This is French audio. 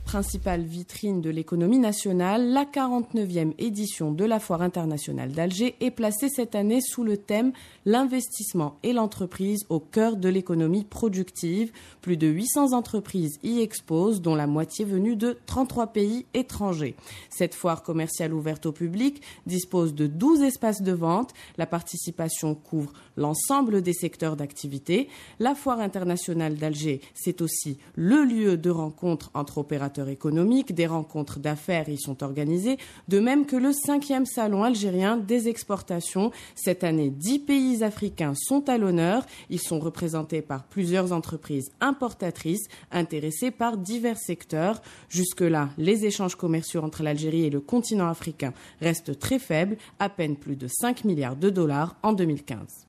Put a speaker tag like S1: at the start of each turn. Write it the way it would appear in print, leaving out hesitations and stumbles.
S1: Principale vitrine de l'économie nationale, la 49e édition de la Foire internationale d'Alger est placée cette année sous le thème « L'investissement et l'entreprise au cœur de l'économie productive ». Plus de 800 entreprises y exposent, dont la moitié venue de 33 pays étrangers. Cette foire commerciale ouverte au public dispose de 12 espaces de vente. La participation couvre l'ensemble des secteurs d'activité. La Foire internationale d'Alger, c'est aussi le lieu de rencontre entre opérateurs économiques. Des rencontres d'affaires y sont organisées, de même que le 5e salon algérien des exportations. Cette année, 10 pays africains sont à l'honneur. Ils sont représentés par plusieurs entreprises importatrices intéressées par divers secteurs. Jusque-là, les échanges commerciaux entre l'Algérie et le continent africain restent très faibles, à peine plus de 5 milliards de dollars en 2015.